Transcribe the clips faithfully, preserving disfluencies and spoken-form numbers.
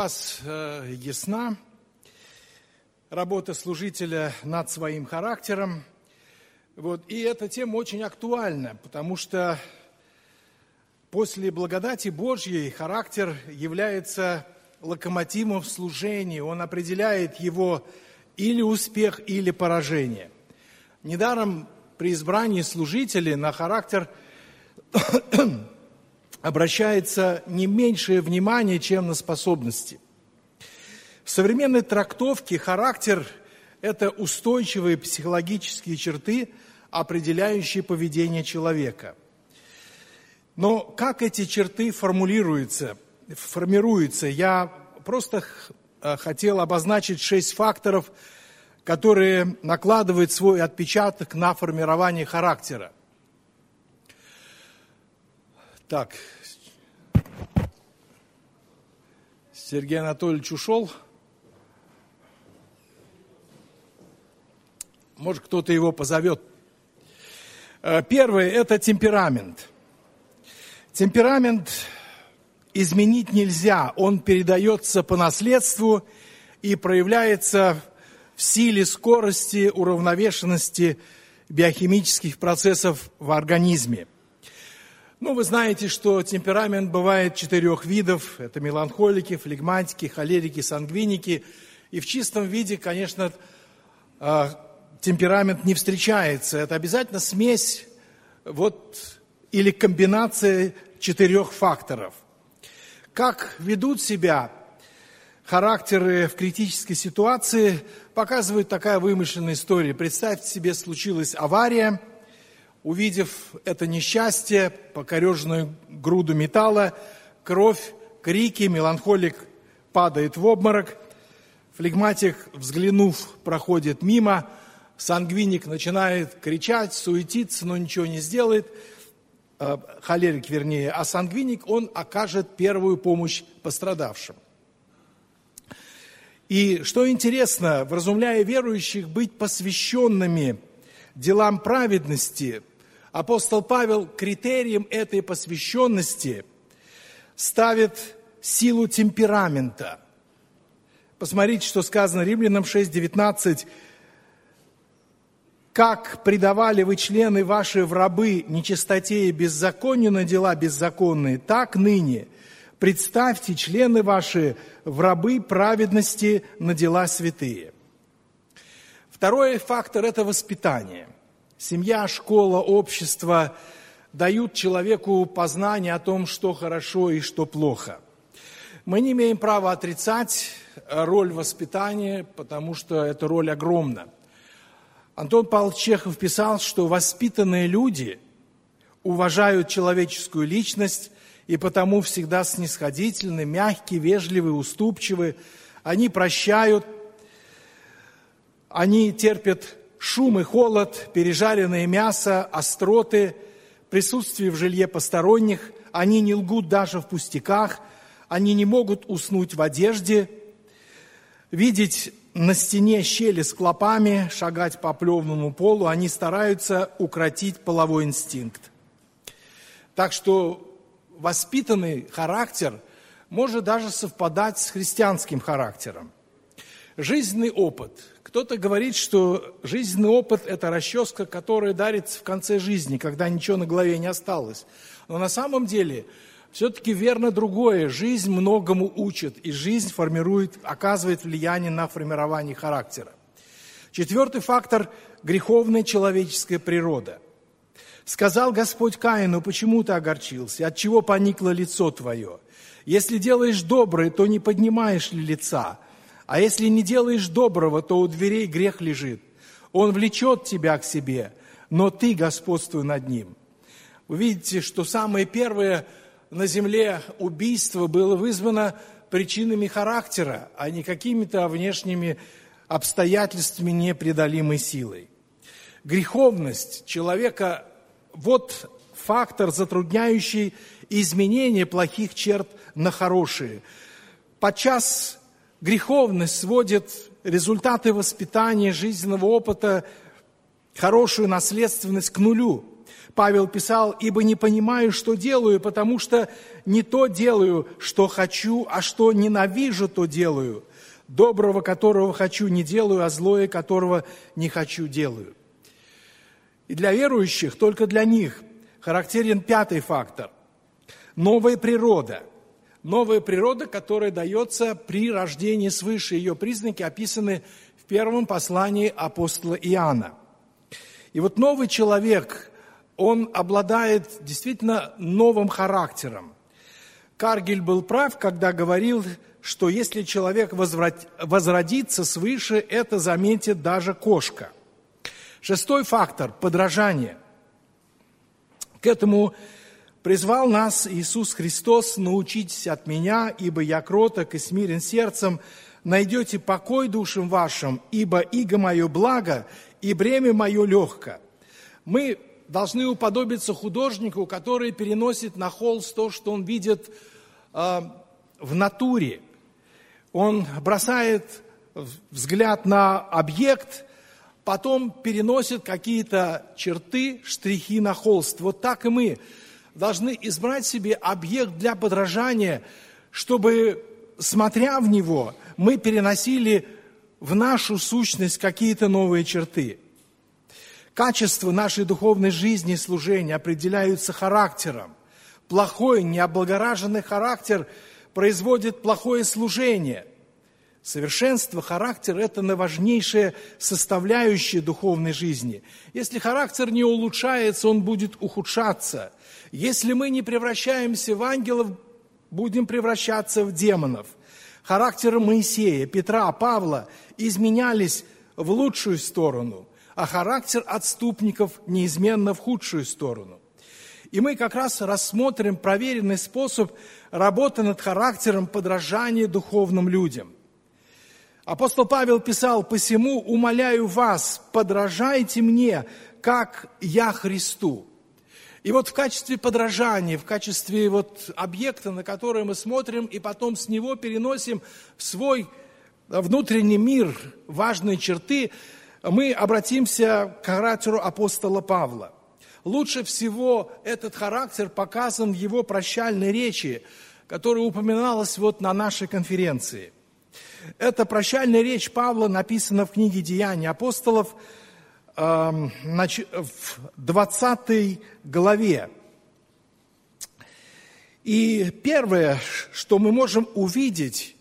Раз э, ясна работа служителя над своим характером. Вот, и эта тема очень актуальна, потому что после благодати Божьей характер является локомотивом в служении. Он определяет его или успех, или поражение. Недаром при избрании служителей на характер обращается не меньшее внимание, чем на способности. В современной трактовке характер – это устойчивые психологические черты, определяющие поведение человека. Но как эти черты формулируются, формируются? Я просто хотел обозначить шесть факторов, которые накладывают свой отпечаток на формирование характера. Так, Сергей Анатольевич ушел. Может, кто-то его позовет. Первое – это темперамент. Темперамент изменить нельзя. Он передается по наследству и проявляется в силе, скорости, уравновешенности биохимических процессов в организме. Ну, вы знаете, что темперамент бывает четырех видов. Это меланхолики, флегматики, холерики, сангвиники. И в чистом виде, конечно, темперамент не встречается. Это обязательно смесь вот, или комбинация четырех факторов. Как ведут себя характеры в критической ситуации, показывает такая вымышленная история. Представьте себе, случилась авария. Увидев это несчастье, покореженную груду металла, кровь, крики, меланхолик падает в обморок, флегматик, взглянув, проходит мимо, сангвиник начинает кричать, суетиться, но ничего не сделает, холерик вернее, а сангвиник, он окажет первую помощь пострадавшим. И что интересно, вразумляя верующих быть посвященными делам праведности, апостол Павел критерием этой посвященности ставит силу темперамента. Посмотрите, что сказано Римлянам шесть девятнадцать. «Как предавали вы члены ваши в рабы нечистоте и беззаконию на дела беззаконные, так ныне представьте члены ваши в рабы праведности на дела святые». Второй фактор – это воспитание. Семья, школа, общество дают человеку познание о том, что хорошо и что плохо. Мы не имеем права отрицать роль воспитания, потому что эта роль огромна. Антон Павлович Чехов писал, что воспитанные люди уважают человеческую личность и потому всегда снисходительны, мягкие, вежливые, уступчивы. Они прощают, они терпят шум и холод, пережаренное мясо, остроты, присутствие в жилье посторонних. Они не лгут даже в пустяках, они не могут уснуть в одежде, видеть на стене щели с клопами, шагать по плевному полу. Они стараются укротить половой инстинкт. Так что воспитанный характер может даже совпадать с христианским характером. Жизненный опыт. Кто-то говорит, что жизненный опыт – это расческа, которая дарится в конце жизни, когда ничего на голове не осталось. Но на самом деле все-таки верно другое. Жизнь многому учит, и жизнь формирует, оказывает влияние на формирование характера. Четвертый фактор – греховная человеческая природа. «Сказал Господь Каину, почему ты огорчился? Отчего поникло лицо твое? Если делаешь доброе, то не поднимаешь ли лица? А если не делаешь доброго, то у дверей грех лежит. Он влечет тебя к себе, но ты господствуй над ним». Вы видите, что самое первое на земле убийство было вызвано причинами характера, а не какими-то внешними обстоятельствами непреодолимой силой. Греховность человека – вот фактор, затрудняющий изменение плохих черт на хорошие. Подчас греховность сводит результаты воспитания, жизненного опыта, хорошую наследственность к нулю. Павел писал: «Ибо не понимаю, что делаю, потому что не то делаю, что хочу, а что ненавижу, то делаю. Доброго, которого хочу, не делаю, а злое, которого не хочу, делаю». И для верующих, только для них, характерен пятый фактор – новая природа. Новая природа, которая дается при рождении свыше. Ее признаки описаны в первом послании апостола Иоанна. И вот новый человек, он обладает действительно новым характером. Каргель был прав, когда говорил, что если человек возродится свыше, это заметит даже кошка. Шестой фактор – подражание. К этому призвал нас Иисус Христос: «Научитесь от Меня, ибо я кроток и смирен сердцем, найдете покой душам вашим, ибо иго мое благо, и бремя мое легко». Мы должны уподобиться художнику, который переносит на холст то, что он видит э, в натуре. Он бросает взгляд на объект, потом переносит какие-то черты, штрихи на холст. Вот так и мы должны избрать себе объект для подражания, чтобы, смотря в него, мы переносили в нашу сущность какие-то новые черты. Качества нашей духовной жизни и служения определяются характером. Плохой, необлагораженный характер производит плохое служение. Совершенство характера – это наиважнейшая составляющая духовной жизни. Если характер не улучшается, он будет ухудшаться. Если мы не превращаемся в ангелов, будем превращаться в демонов. Характеры Моисея, Петра, Павла изменялись в лучшую сторону, а характер отступников неизменно в худшую сторону. И мы как раз рассмотрим проверенный способ работы над характером подражания духовным людям. Апостол Павел писал: «Посему умоляю вас, подражайте мне, как я Христу». И вот в качестве подражания, в качестве вот объекта, на который мы смотрим, и потом с него переносим в свой внутренний мир важные черты, мы обратимся к характеру апостола Павла. Лучше всего этот характер показан в его прощальной речи, которая упоминалась вот на нашей конференции. Эта прощальная речь Павла написана в книге «Деяния апостолов» в двадцатой главе. И первое, что мы можем увидеть,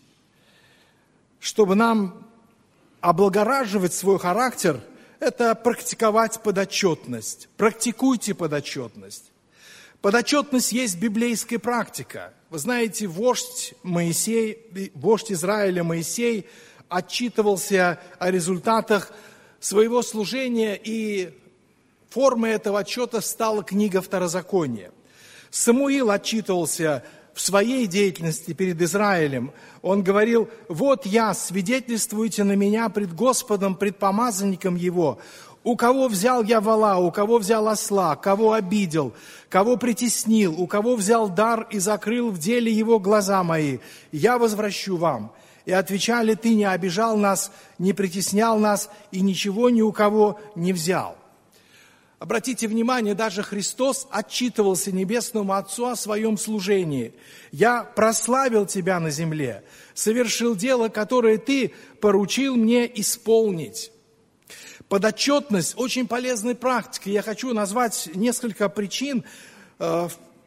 чтобы нам облагораживать свой характер, это практиковать подотчетность. Практикуйте подотчетность. Подотчетность есть библейская практика. Вы знаете, вождь Моисей, вождь Израиля Моисей отчитывался о результатах своего служения, и формой этого отчета стала книга Второзакония. Самуил отчитывался в своей деятельности перед Израилем. Он говорил: «Вот я, свидетельствуйте на меня пред Господом, пред помазанником Его. У кого взял я вола, у кого взял осла, кого обидел, кого притеснил, у кого взял дар и закрыл в деле его глаза мои, я возвращу вам». И отвечали: «Ты не обижал нас, не притеснял нас, и ничего ни у кого не взял». Обратите внимание, даже Христос отчитывался Небесному Отцу о своем служении. «Я прославил Тебя на земле, совершил дело, которое Ты поручил мне исполнить». Подотчетность – очень полезная практика. Я хочу назвать несколько причин, в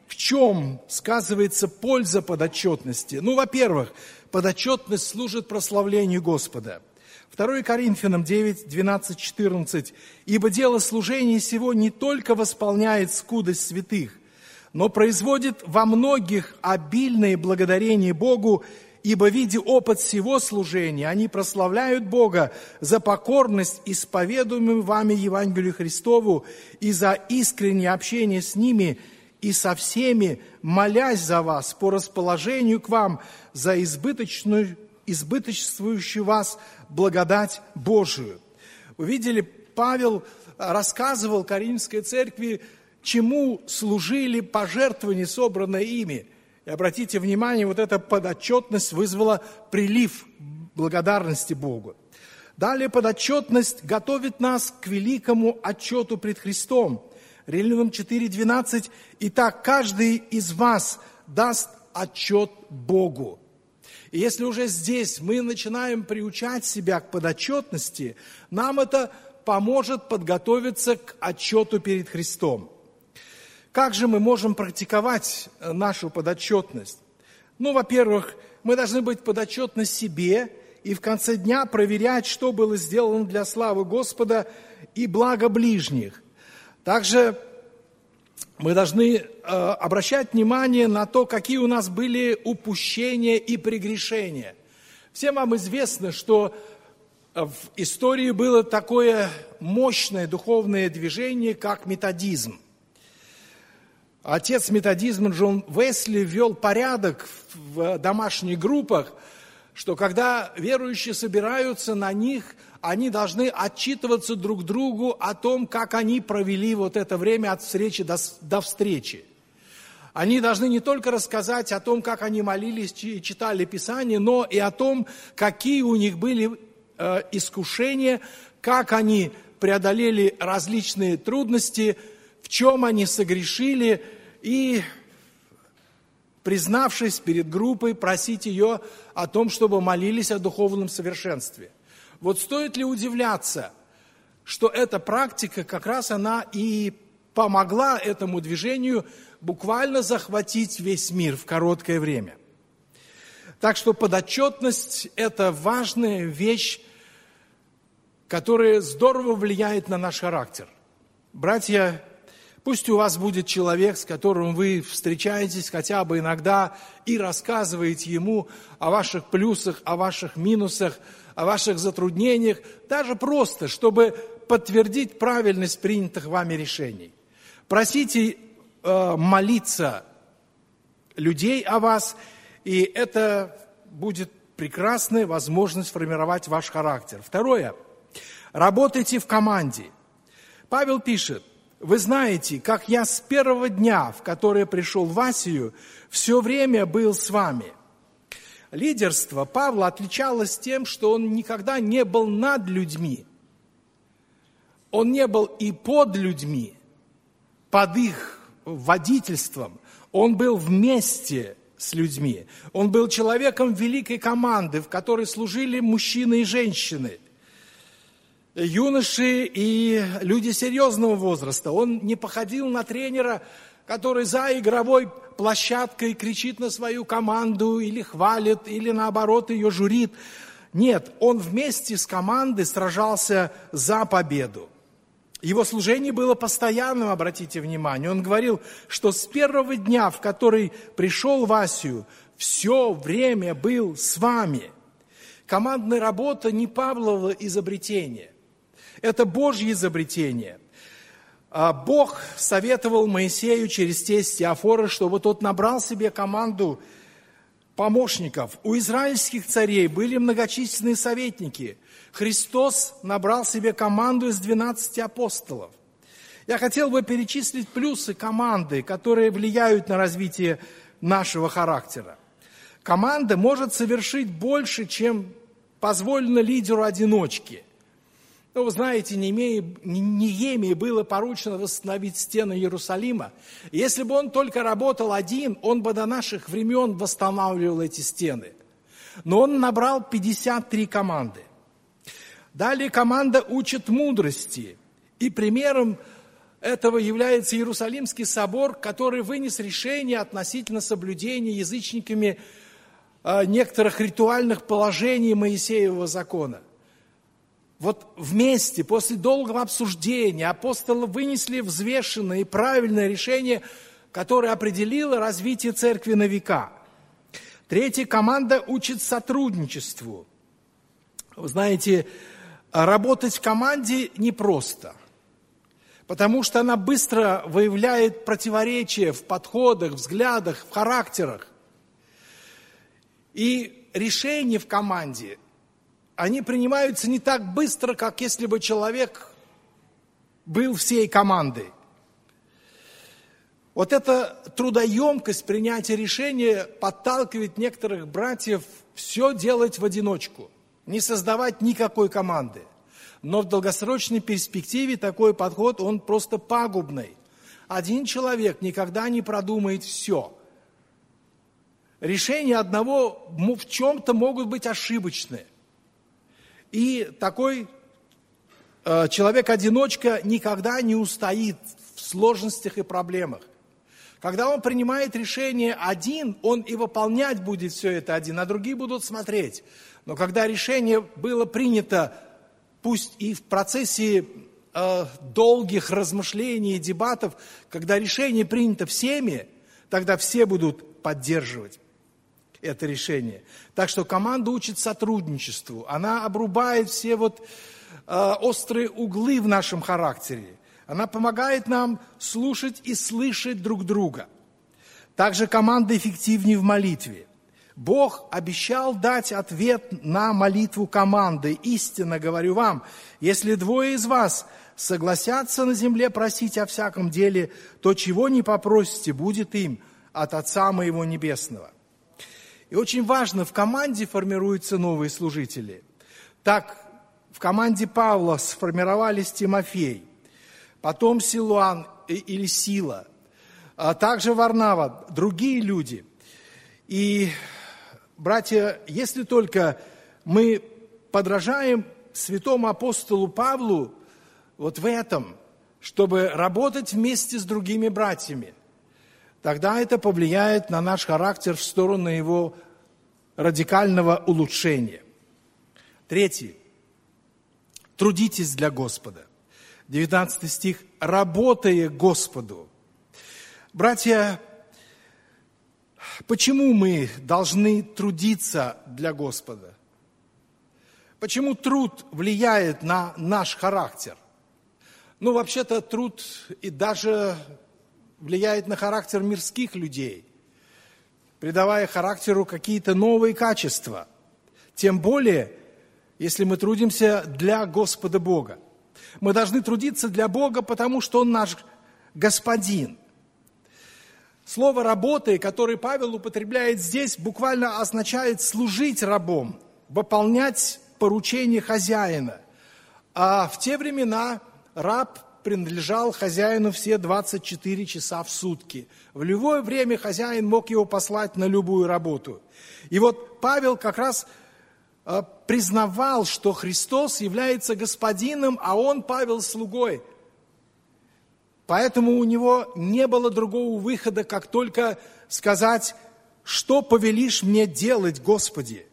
чем сказывается польза подотчетности. Ну, во-первых, подотчетность служит прославлению Господа. второе Коринфянам девять, двенадцать, четырнадцать. «Ибо дело служения сего не только восполняет скудость святых, но производит во многих обильное благодарение Богу, ибо, видя опыт всего служения, они прославляют Бога за покорность исповедуемую вами Евангелию Христову и за искреннее общение с ними и со всеми, молясь за вас по расположению к вам за избыточную, избыточствующую вас благодать Божию». Вы видели, Павел рассказывал Коринфской церкви, чему служили пожертвования, собранные ими. И обратите внимание, вот эта подотчетность вызвала прилив благодарности Богу. Далее подотчетность готовит нас к великому отчету пред Христом. Римлянам четыре двенадцать. Итак, каждый из вас даст отчет Богу. И если уже здесь мы начинаем приучать себя к подотчетности, нам это поможет подготовиться к отчету перед Христом. Как же мы можем практиковать нашу подотчетность? Ну, во-первых, мы должны быть подотчетны себе и в конце дня проверять, что было сделано для славы Господа и блага ближних. Также мы должны э, обращать внимание на то, какие у нас были упущения и прегрешения. Всем вам известно, что в истории было такое мощное духовное движение, как методизм. Отец методизма Джон Уэсли ввел порядок в домашних группах, что когда верующие собираются на них, они должны отчитываться друг другу о том, как они провели вот это время от встречи до, до встречи. Они должны не только рассказать о том, как они молились и читали Писание, но и о том, какие у них были э, искушения, как они преодолели различные трудности, в чем они согрешили, и, признавшись перед группой, просить ее о том, чтобы молились о духовном совершенстве. Вот стоит ли удивляться, что эта практика, как раз она и помогла этому движению буквально захватить весь мир в короткое время. Так что подотчетность – это важная вещь, которая здорово влияет на наш характер. Братья, пусть у вас будет человек, с которым вы встречаетесь хотя бы иногда и рассказываете ему о ваших плюсах, о ваших минусах, о ваших затруднениях, даже просто, чтобы подтвердить правильность принятых вами решений. Просите э, молиться людей о вас, и это будет прекрасная возможность формировать ваш характер. Второе. Работайте в команде. Павел пишет: «Вы знаете, как я с первого дня, в который пришел в Асию, все время был с вами». Лидерство Павла отличалось тем, что он никогда не был над людьми. Он не был и под людьми, под их водительством. Он был вместе с людьми. Он был человеком великой команды, в которой служили мужчины и женщины, юноши и люди серьезного возраста. Он не походил на тренера, который за игровой площадкой кричит на свою команду или хвалит, или наоборот ее журит. Нет, он вместе с командой сражался за победу. Его служение было постоянным, обратите внимание. Он говорил, что с первого дня, в который пришел в Асию, все время был с вами. Командная работа не Павлово изобретение. Это Божье изобретение. Бог советовал Моисею через тесть Иофора, чтобы тот набрал себе команду помощников. У израильских царей были многочисленные советники. Христос набрал себе команду из двенадцати апостолов. Я хотел бы перечислить плюсы команды, которые влияют на развитие нашего характера. Команда может совершить больше, чем позволено лидеру-одиночке. Ну, вы знаете, Неемии было поручено восстановить стены Иерусалима. Если бы он только работал один, он бы до наших времен восстанавливал эти стены. Но он набрал пятьдесят три команды. Далее команда учит мудрости. И примером этого является Иерусалимский собор, который вынес решение относительно соблюдения язычниками некоторых ритуальных положений Моисеевого закона. Вот вместе, после долгого обсуждения, апостолы вынесли взвешенное и правильное решение, которое определило развитие церкви на века. Третья команда учит сотрудничеству. Вы знаете, работать в команде непросто, потому что она быстро выявляет противоречия в подходах, взглядах, в характерах. И решения в команде они принимаются не так быстро, как если бы человек был всей командой. Вот эта трудоемкость принятия решения подталкивает некоторых братьев все делать в одиночку, не создавать никакой команды. Но в долгосрочной перспективе такой подход, он просто пагубный. один человек никогда не продумает все. Решения одного в чем-то могут быть ошибочны. И такой э, человек-одиночка никогда не устоит в сложностях и проблемах. Когда он принимает решение один, он и выполнять будет все это один, а другие будут смотреть. Но когда решение было принято, пусть и в процессе э, долгих размышлений и дебатов, когда решение принято всеми, тогда все будут поддерживать это решение. Так что команда учит сотрудничеству, она обрубает все вот э, острые углы в нашем характере. Она помогает нам слушать и слышать друг друга. Также команда эффективнее в молитве. Бог обещал дать ответ на молитву команды. Истинно говорю вам, если двое из вас согласятся на земле просить о всяком деле, то чего не попросите, будет им от Отца моего Небесного. И очень важно, в команде формируются новые служители. Так, в команде Павла сформировались Тимофей, потом Силуан или Сила, а также Варнава, другие люди. И, братья, если только мы подражаем святому апостолу Павлу вот в этом, чтобы работать вместе с другими братьями, тогда это повлияет на наш характер в сторону его радикального улучшения. Третье. Трудитесь для Господа. девятнадцатый стих. Работая Господу. Братья, почему мы должны трудиться для Господа? Почему труд влияет на наш характер? Ну, вообще-то труд и даже влияет на характер мирских людей, придавая характеру какие-то новые качества. Тем более, если мы трудимся для Господа Бога. Мы должны трудиться для Бога, потому что Он наш Господин. Слово «работа», которое Павел употребляет здесь, буквально означает служить рабом, выполнять поручения хозяина. А в те времена раб принадлежал хозяину все двадцать четыре часа в сутки. В любое время хозяин мог его послать на любую работу. И вот Павел как раз э, признавал, что Христос является господином, а он, Павел, слугой. Поэтому у него не было другого выхода, как только сказать, что повелишь мне делать, Господи.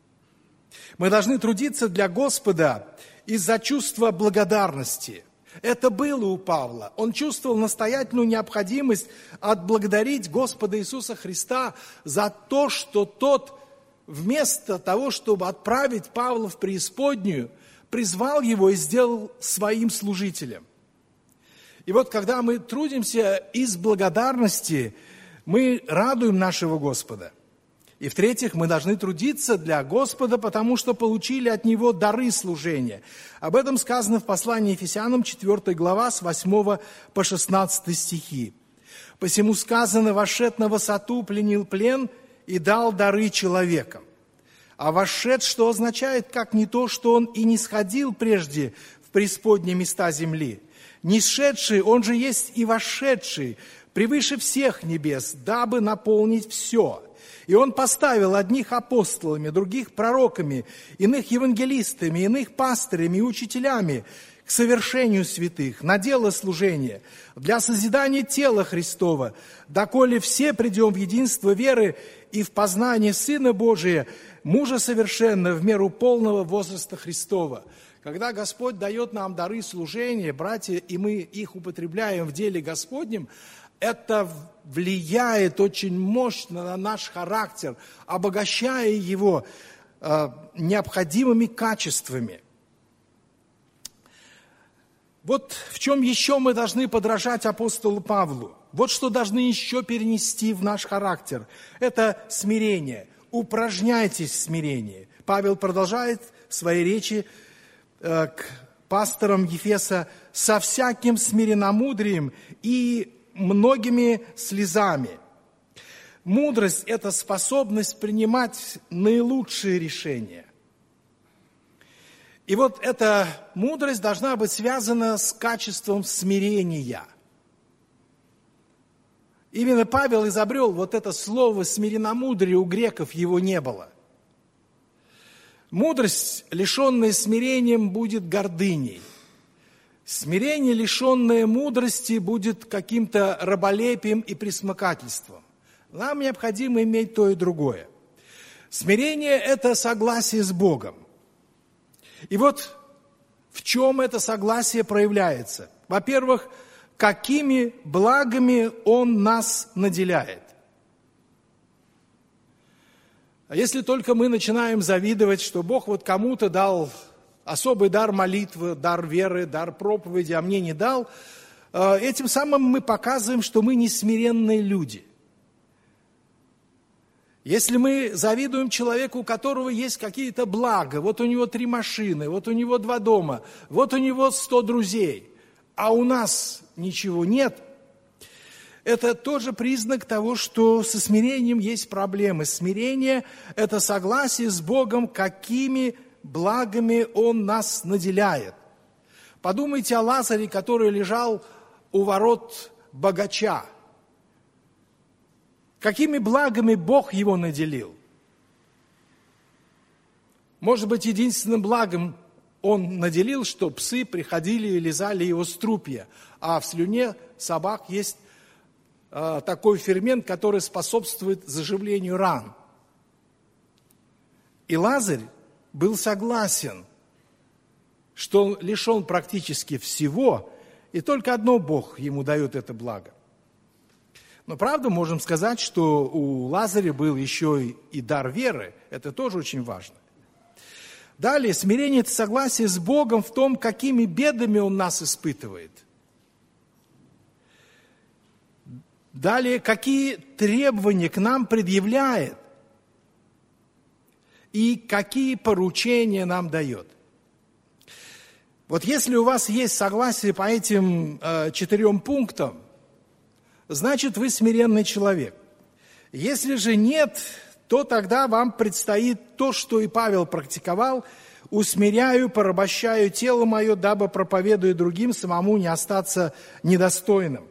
Мы должны трудиться для Господа из-за чувства благодарности. Это было у Павла. Он чувствовал настоятельную необходимость отблагодарить Господа Иисуса Христа за то, что Тот вместо того, чтобы отправить Павла в преисподнюю, призвал его и сделал своим служителем. И вот когда мы трудимся из благодарности, мы радуем нашего Господа. И в-третьих, мы должны трудиться для Господа, потому что получили от Него дары служения. Об этом сказано в послании Ефесянам, четвёртая глава, с восьмого по шестнадцатый стихи. «Посему сказано, вошед на высоту, пленил плен и дал дары человекам. А вошед, что означает, как не то, что он и не сходил прежде в преисподние места земли. Не сшедший, он же есть и вошедший, превыше всех небес, дабы наполнить все. И он поставил одних апостолами, других пророками, иных евангелистами, иных пастырями и учителями к совершению святых, на дело служения, для созидания тела Христова, доколе все придем в единство веры и в познание Сына Божия, мужа совершенно в меру полного возраста Христова». Когда Господь дает нам дары служения, братья, и мы их употребляем в деле Господнем, это влияет очень мощно на наш характер, обогащая его э, необходимыми качествами. Вот в чем еще мы должны подражать апостолу Павлу. Вот что должны еще перенести в наш характер. Это смирение. Упражняйтесь в смирении. Павел продолжает в своей речи э, к пасторам Ефеса со всяким смиренномудрием и многими слезами. Мудрость – это способность принимать наилучшие решения. И вот эта мудрость должна быть связана с качеством смирения. Именно Павел изобрел вот это слово «смиренномудрие», у греков его не было. Мудрость, лишенная смирением, будет гордыней. Смирение, лишенное мудрости, будет каким-то раболепием и пресмыкательством. Нам необходимо иметь то и другое. Смирение – это согласие с Богом. И вот в чем это согласие проявляется? Во-первых, какими благами Он нас наделяет. А если только мы начинаем завидовать, что Бог вот кому-то дал особый дар молитвы, дар веры, дар проповеди, а мне не дал, этим самым мы показываем, что мы не смиренные люди. Если мы завидуем человеку, у которого есть какие-то блага, вот у него три машины, вот у него два дома, вот у него сто друзей, а у нас ничего нет, это тоже признак того, что со смирением есть проблемы. Смирение – это согласие с Богом, какими благами Он нас наделяет. Подумайте о Лазаре, который лежал у ворот богача. Какими благами Бог его наделил? Может быть, единственным благом Он наделил, что псы приходили и лизали его струпья, а в слюне собак есть э, такой фермент, который способствует заживлению ран. И Лазарь был согласен, что он лишен практически всего, и только одно Бог ему дает это благо. Но правда, можем сказать, что у Лазаря был еще и дар веры. Это тоже очень важно. Далее, смирение – это согласие с Богом в том, какими бедами Он нас испытывает. Далее, какие требования к нам предъявляет и какие поручения нам дает. Вот если у вас есть согласие по этим э, четырем пунктам, значит, вы смиренный человек. Если же нет, то тогда вам предстоит то, что и Павел практиковал: «Усмиряю, порабощаю тело мое, дабы, проповедуя другим, самому не остаться недостойным».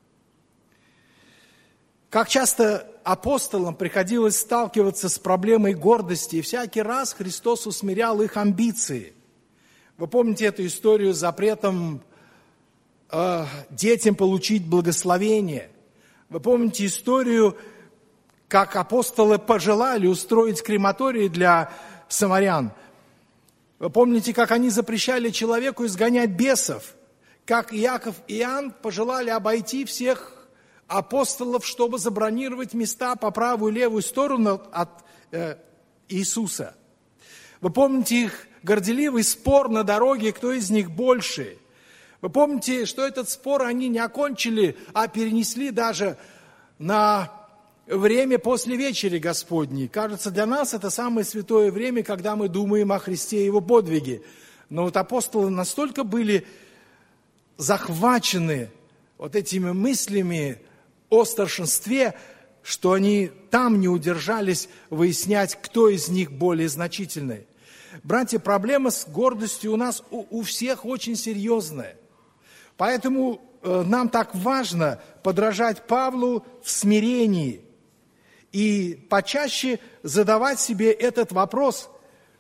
Как часто апостолам приходилось сталкиваться с проблемой гордости, и всякий раз Христос усмирял их амбиции. Вы помните эту историю с запретом э, детям получить благословение? Вы помните историю, как апостолы пожелали устроить крематорий для самарян? Вы помните, как они запрещали человеку изгонять бесов? Как Иаков и Иоанн пожелали обойти всех апостолов, чтобы забронировать места по правую и левую сторону от э, Иисуса? Вы помните их горделивый спор на дороге, кто из них больше? Вы помните, что этот спор они не окончили, а перенесли даже на время после вечери Господней. Кажется, для нас это самое святое время, когда мы думаем о Христе и Его подвиге. Но вот апостолы настолько были захвачены вот этими мыслями о старшинстве, что они там не удержались выяснять, кто из них более значительный. Братья, проблема с гордостью у нас у, у всех очень серьезная. Поэтому э, нам так важно подражать Павлу в смирении и почаще задавать себе этот вопрос: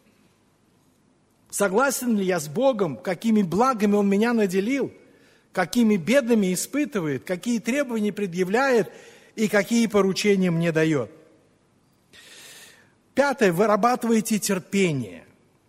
согласен ли я с Богом, какими благами Он меня наделил, какими бедами испытывает, какие требования предъявляет и какие поручения мне дает. Пятое. Вырабатывайте терпение.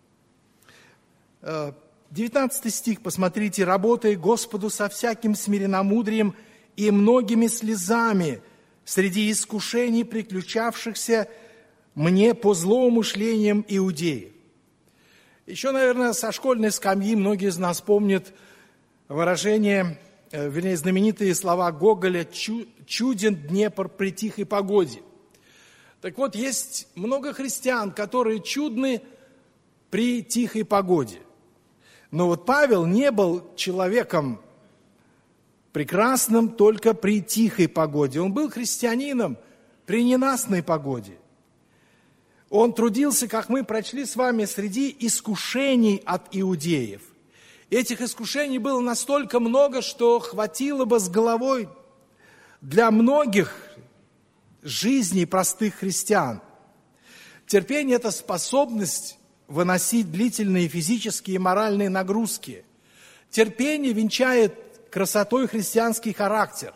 девятнадцатый стих, посмотрите. «Работай Господу со всяким смиренномудрием и многими слезами среди искушений, приключавшихся мне по злоумышлениям иудеев». Еще, наверное, со школьной скамьи многие из нас помнят выражение, вернее, знаменитые слова Гоголя «чуден Днепр при тихой погоде». Так вот, есть много христиан, которые чудны при тихой погоде. Но вот Павел не был человеком прекрасным только при тихой погоде. Он был христианином при ненастной погоде. Он трудился, как мы прочли с вами, среди искушений от иудеев. Этих искушений было настолько много, что хватило бы с головой для многих жизней простых христиан терпение – это способность выносить длительные физические и моральные нагрузки. Терпение венчает красотой христианский характер.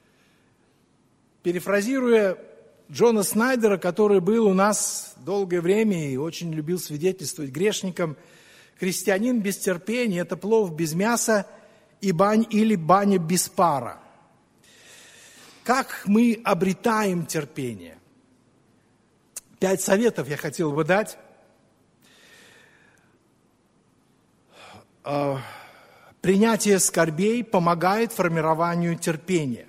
Перефразируя Джона Снайдера, который был у нас долгое время и очень любил свидетельствовать грешникам, христианин без терпения – это плов без мяса и бань, или баня без пара. Как мы обретаем терпение? Пять советов я хотел бы дать. Принятие скорбей помогает формированию терпения.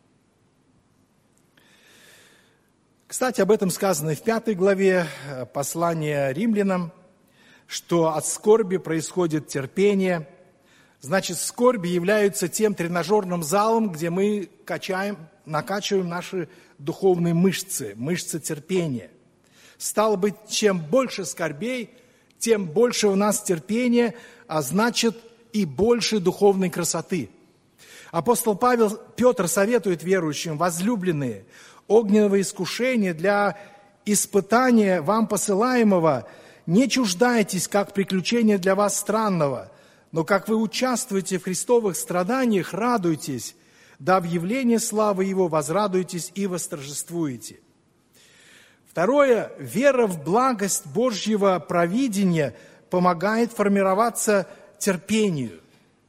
Кстати, об этом сказано и в пятой главе послания римлянам, что от скорби происходит терпение. Значит, скорби являются тем тренажерным залом, где мы качаем, накачиваем наши духовные мышцы, мышцы терпения. Стало быть, чем больше скорбей, тем больше у нас терпения, а значит и больше духовной красоты. Апостол Павел, Петр советует верующим: возлюбленные, огненного искушения для испытания вам посылаемого не чуждайтесь, как приключения для вас странного, но как вы участвуете в христовых страданиях, радуйтесь, да в явлении славы Его возрадуйтесь и восторжествуете. Второе, вера в благость Божьего провидения помогает формироваться терпению.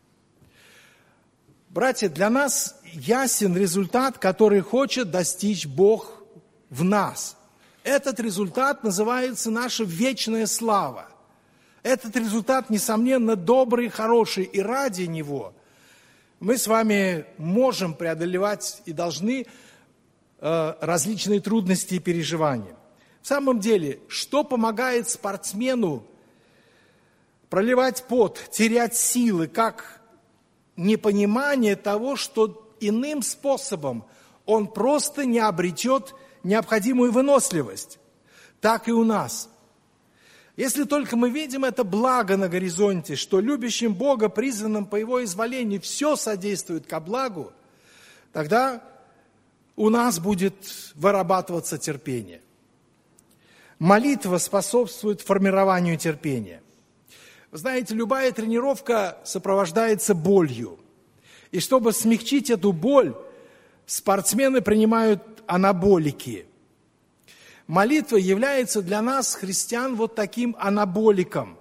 Братья, для нас ясен результат, который хочет достичь Бог в нас. Этот результат называется наша вечная слава. Этот результат, несомненно, добрый, хороший, и ради него мы с вами можем преодолевать и должны э, различные трудности и переживания. В самом деле, что помогает спортсмену проливать пот, терять силы, как непонимание того, что иным способом он просто не обретет необходимую выносливость, так и у нас. Если только мы видим это благо на горизонте, что любящим Бога, призванным по Его изволению, все содействует ко благу, тогда у нас будет вырабатываться терпение. Молитва способствует формированию терпения. Вы знаете, любая тренировка сопровождается болью. И чтобы смягчить эту боль, спортсмены принимают анаболики. Молитва является для нас, христиан, вот таким анаболиком.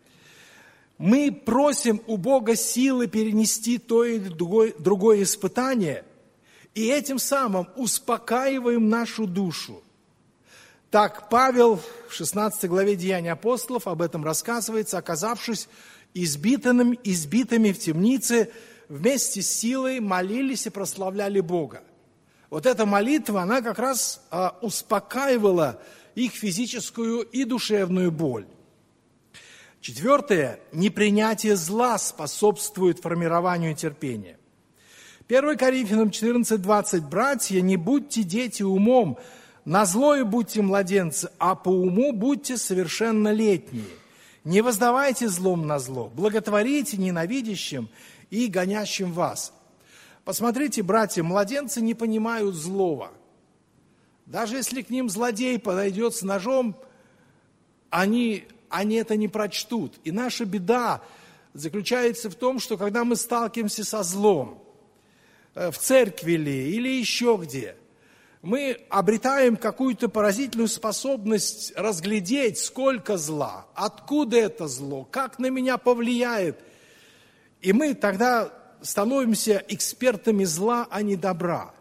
Мы просим у Бога силы перенести то или другое, другое испытание, и этим самым успокаиваем нашу душу. Так Павел в шестнадцатой главе Деяний апостолов об этом рассказывается, оказавшись избитыми, избитыми в темнице, вместе с силой молились и прославляли Бога. Вот эта молитва, она как раз а, успокаивала их физическую и душевную боль. Четвертое. Непринятие зла способствует формированию терпения. первое Коринфянам четырнадцать двадцать. «Братья, не будьте дети умом, на злое будьте младенцы, а по уму будьте совершеннолетние. Не воздавайте злом на зло, благотворите ненавидящим и гонящим вас». Посмотрите, братья, младенцы не понимают злого. Даже если к ним злодей подойдет с ножом, они, они это не прочтут. И наша беда заключается в том, что когда мы сталкиваемся со злом, в церкви ли или еще где, мы обретаем какую-то поразительную способность разглядеть, сколько зла, откуда это зло, как на меня повлияет. И мы тогда становимся экспертами зла, а не добра.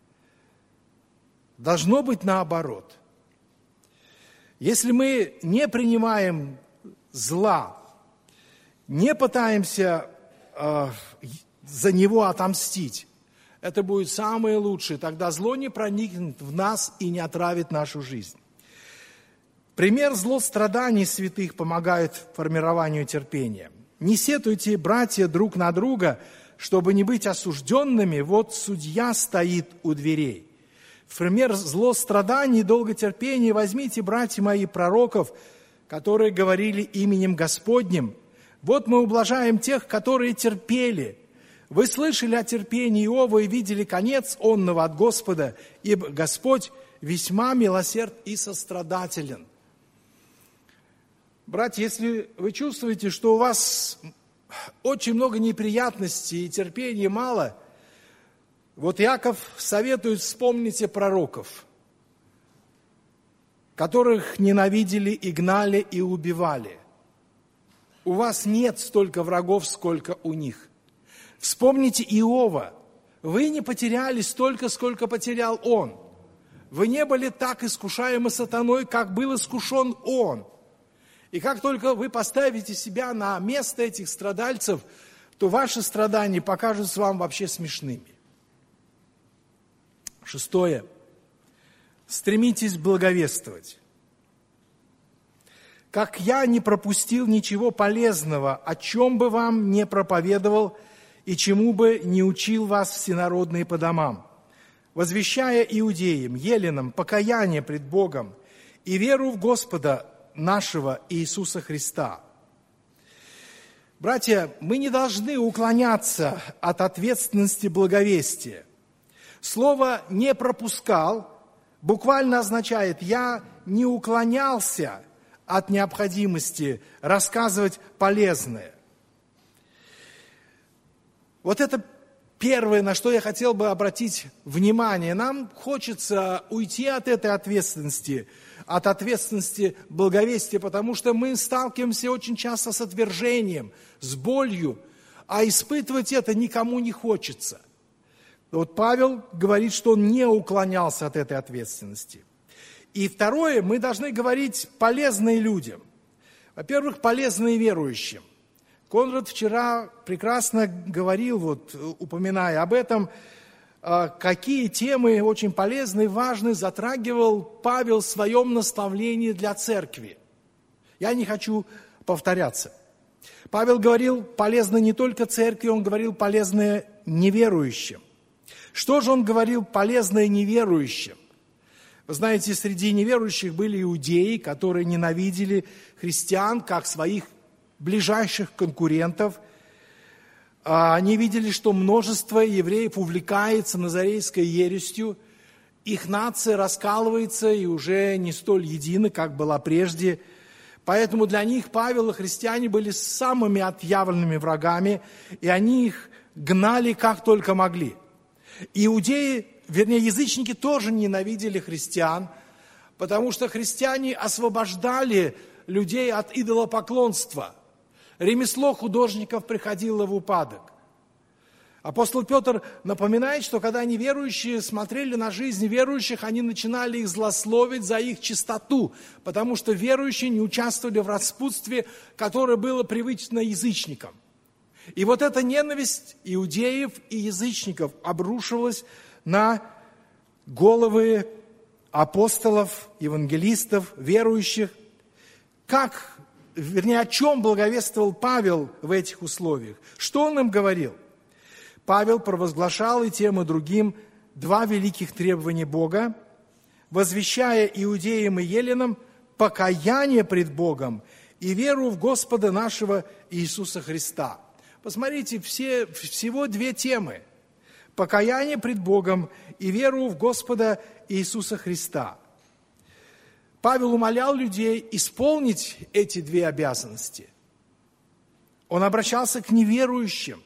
Должно быть наоборот. Если мы не принимаем зла, не пытаемся э, за него отомстить, это будет самое лучшее. Тогда зло не проникнет в нас и не отравит нашу жизнь. Пример злостраданий святых помогает формированию терпения. «Не сетуйте, братья, друг на друга, чтобы не быть осужденными, вот судья стоит у дверей». В пример злостраданий и долготерпения возьмите, братья мои, пророков, которые говорили именем Господним. Вот мы ублажаем тех, которые терпели. Вы слышали о терпении Иова и видели конец онного от Господа, ибо Господь весьма милосерд и сострадателен». Братья, если вы чувствуете, что у вас очень много неприятностей и терпения мало, вот Иаков советует: вспомните пророков, которых ненавидели и гнали и убивали. У вас нет столько врагов, сколько у них. Вспомните Иова. Вы не потеряли столько, сколько потерял он. Вы не были так искушаемы сатаной, как был искушен он. И как только вы поставите себя на место этих страдальцев, то ваши страдания покажутся вам вообще смешными. Шестое. Стремитесь благовествовать. «Как я не пропустил ничего полезного, о чем бы вам не проповедовал и чему бы не учил вас всенародные по домам, возвещая иудеям, еленам покаяние пред Богом и веру в Господа нашего Иисуса Христа». Братья, мы не должны уклоняться от ответственности благовестия. Слово «не пропускал» буквально означает: я не уклонялся от необходимости рассказывать полезное. Вот это первое, на что я хотел бы обратить внимание. Нам хочется уйти от этой ответственности, от ответственности благовестия, потому что мы сталкиваемся очень часто с отвержением, с болью, а испытывать это никому не хочется. Вот Павел говорит, что он не уклонялся от этой ответственности. И второе, мы должны говорить полезные людям. Во-первых, полезные верующим. Конрад вчера прекрасно говорил, вот, упоминая об этом, какие темы очень полезные, важные затрагивал Павел в своем наставлении для церкви. Я не хочу повторяться. Павел говорил полезно не только церкви, он говорил полезное неверующим. Что же он говорил полезное неверующим? Вы знаете, среди неверующих были иудеи, которые ненавидели христиан как своих ближайших конкурентов. Они видели, что множество евреев увлекается назарейской ересью, их нация раскалывается и уже не столь едина, как была прежде. Поэтому для них Павел и христиане были самыми отъявленными врагами, и они их гнали как только могли. Иудеи, вернее, язычники тоже ненавидели христиан, потому что христиане освобождали людей от идолопоклонства. Ремесло художников приходило в упадок. Апостол Петр напоминает, что когда неверующие смотрели на жизнь верующих, они начинали их злословить за их чистоту, потому что верующие не участвовали в распутстве, которое было привычно язычникам. И вот эта ненависть иудеев и язычников обрушилась на головы апостолов, евангелистов, верующих. Как, вернее, о чем благовествовал Павел в этих условиях? Что он им говорил? Павел провозглашал и тем, и другим два великих требования Бога, возвещая иудеям и еленам покаяние пред Богом и веру в Господа нашего Иисуса Христа. Посмотрите, все, всего две темы. Покаяние пред Богом и веру в Господа Иисуса Христа. Павел умолял людей исполнить эти две обязанности. Он обращался к неверующим.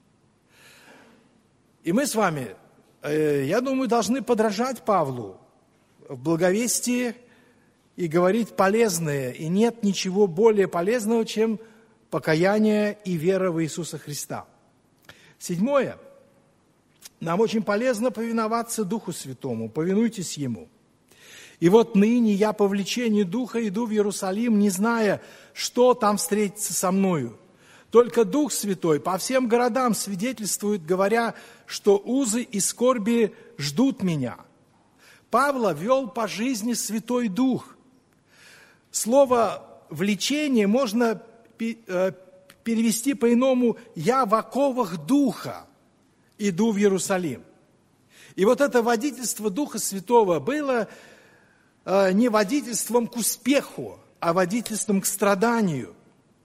И мы с вами, я думаю, должны подражать Павлу в благовестии и говорить полезное. И нет ничего более полезного, чем покаяние и вера в Иисуса Христа. Седьмое. Нам очень полезно повиноваться Духу Святому. Повинуйтесь Ему. И вот ныне я по влечению Духа иду в Иерусалим, не зная, что там встретится со мною. Только Дух Святой по всем городам свидетельствует, говоря, что узы и скорби ждут меня. Павла вел по жизни Святой Дух. Слово «влечение» можно перевести по-иному: «я в оковах Духа иду в Иерусалим». И вот это водительство Духа Святого было не водительством к успеху, а водительством к страданию.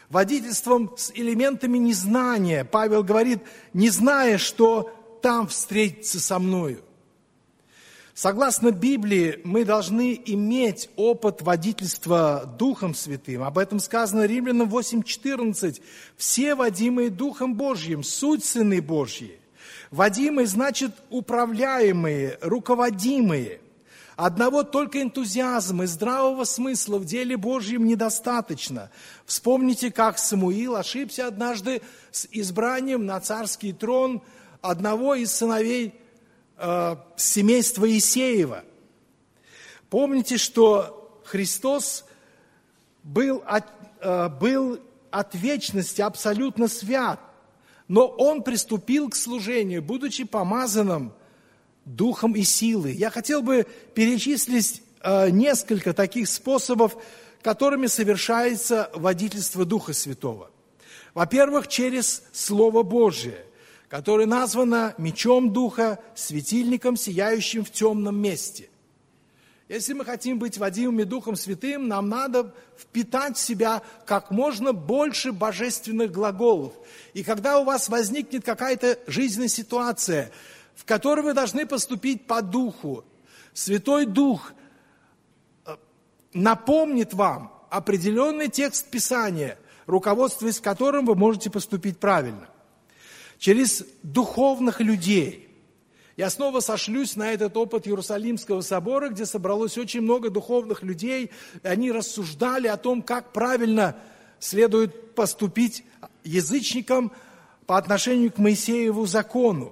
водительством с элементами незнания. Павел говорит, не зная, что там встретится со мною. Согласно Библии, мы должны иметь опыт водительства Духом Святым. Об этом сказано Римлянам восемь четырнадцать. Все водимые Духом Божьим, суть сыны Божьи. Водимые значит управляемые, руководимые. Одного только энтузиазма и здравого смысла в деле Божьем недостаточно. Вспомните, как Самуил ошибся однажды с избранием на царский трон одного из сыновей э, семейства Иисеева. Помните, что Христос был от, э, был от вечности абсолютно свят, но Он приступил к служению, будучи помазанным Духом и силой. Я хотел бы перечислить э, несколько таких способов, которыми совершается водительство Духа Святого. Во-первых, через Слово Божие, которое названо мечом Духа, светильником, сияющим в темном месте. Если мы хотим быть водимыми Духом Святым, нам надо впитать в себя как можно больше божественных глаголов. И когда у вас возникнет какая-то жизненная ситуация, в которой вы должны поступить по Духу, Святой Дух напомнит вам определенный текст Писания, руководствуясь которым вы можете поступить правильно. Через духовных людей. Я снова сошлюсь на этот опыт Иерусалимского собора, где собралось очень много духовных людей, и они рассуждали о том, как правильно следует поступить язычникам по отношению к Моисееву закону.